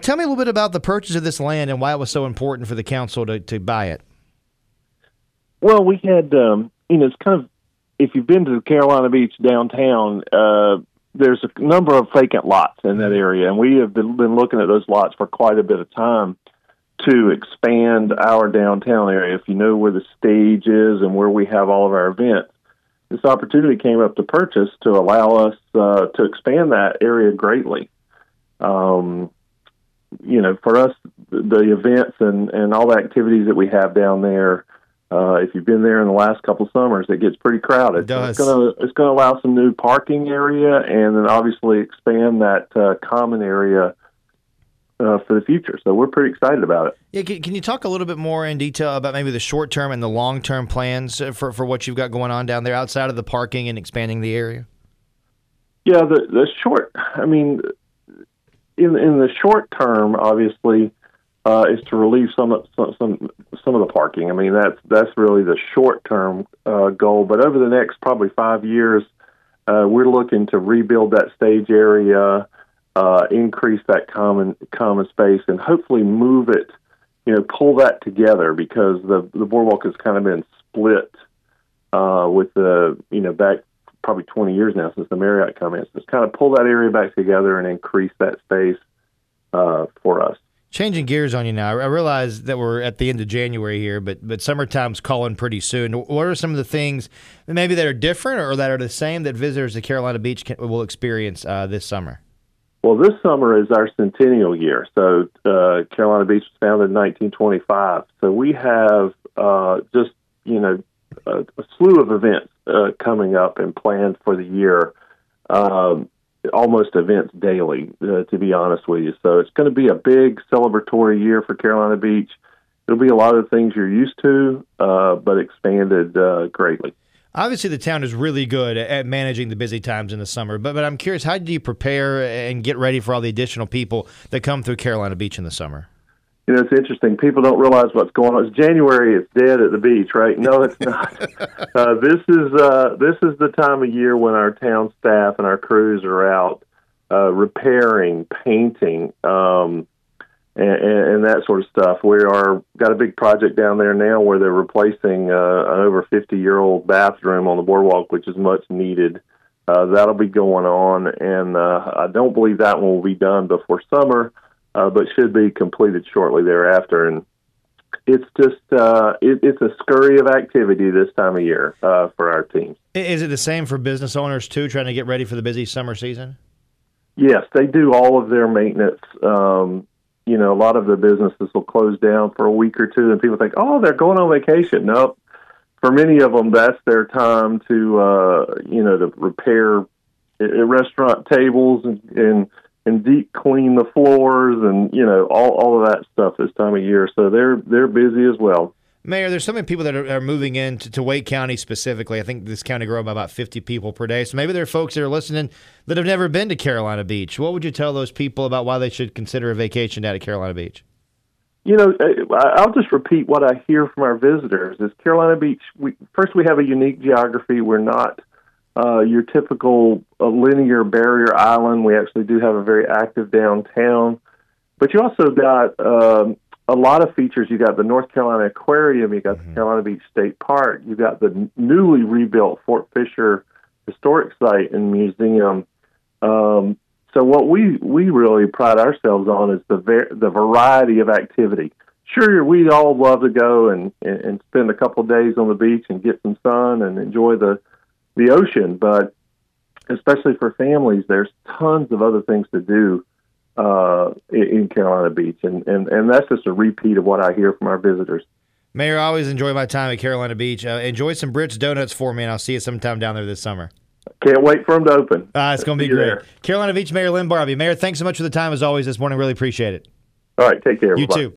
tell me a little bit about the purchase of this land and why it was so important for the council to buy it. Well, we had, it's kind of, if you've been to Carolina Beach downtown, there's a number of vacant lots in that area, and we have been looking at those lots for quite a bit of time to expand our downtown area. If you know where the stage is and where we have all of our events, this opportunity came up to purchase to allow us to expand that area greatly. For us, the events and all the activities that we have down there, if you've been there in the last couple of summers, it gets pretty crowded. It does. So it's going to allow some new parking area, and then obviously expand that common area for the future. So we're pretty excited about it. Yeah, can you talk a little bit more in detail about maybe the short-term and the long-term plans for what you've got going on down there outside of the parking and expanding the area? Yeah, the short. I mean, in the short term, obviously, is to relieve some of the parking. I mean, that's really the short term goal. But over the next probably 5 years, we're looking to rebuild that stage area, increase that common space, and hopefully move it, pull that together, because the boardwalk has kind of been split with the back probably 20 years now since the Marriott comments. Just kind of pull that area back together and increase that space for us. Changing gears on you now, I realize that we're at the end of January here, but summertime's calling pretty soon. What are some of the things maybe that are different or that are the same that visitors to Carolina Beach will experience this summer? Well, this summer is our centennial year. So Carolina Beach was founded in 1925. So we have just, a slew of events coming up and planned for the year, almost events daily, to be honest with you. So it's going to be a big celebratory year for Carolina Beach. It'll be a lot of the things you're used to, but expanded greatly. Obviously, the town is really good at managing the busy times in the summer, but I'm curious, how do you prepare and get ready for all the additional people that come through Carolina Beach in the summer? It's interesting. People don't realize what's going on. It's January. It's dead at the beach, right? No, it's not. This is the time of year when our town staff and our crews are out repairing, painting, and that sort of stuff. We got a big project down there now where they're replacing an over 50-year-old bathroom on the boardwalk, which is much needed. That'll be going on, and I don't believe that one will be done before summer, but should be completed shortly thereafter. And it's just it's a scurry of activity this time of year for our teams. Is it the same for business owners too, trying to get ready for the busy summer season? Yes, they do all of their maintenance. A lot of the businesses will close down for a week or two, and people think, oh, they're going on vacation. Nope. For many of them, that's their time to to repair restaurant tables and deep clean the floors and all of that stuff this time of year. So they're busy as well. Mayor, there's so many people that are moving in to Wake County specifically. I think this county grows by about 50 people per day. So maybe there are folks that are listening that have never been to Carolina Beach. What would you tell those people about why they should consider a vacation down at Carolina Beach? I'll just repeat what I hear from our visitors. Is Carolina Beach, we have a unique geography. We're not your typical linear barrier island. We actually do have a very active downtown. But you also got a lot of features. You got the North Carolina Aquarium. You got the Carolina Beach State Park. You got the newly rebuilt Fort Fisher Historic Site and Museum. So what we really pride ourselves on is the variety of activity. Sure, we'd all love to go and spend a couple of days on the beach and get some sun and enjoy the ocean, but especially for families, there's tons of other things to do in Carolina Beach, and that's just a repeat of what I hear from our visitors. Mayor, I always enjoy my time at Carolina Beach. Enjoy some Brits Donuts for me, and I'll see you sometime down there this summer. Can't wait for them to open. It's going to be great. There. Carolina Beach Mayor Lynn Barbee. Mayor, thanks so much for the time as always this morning. Really appreciate it. All right, take care. You Bye-bye. too.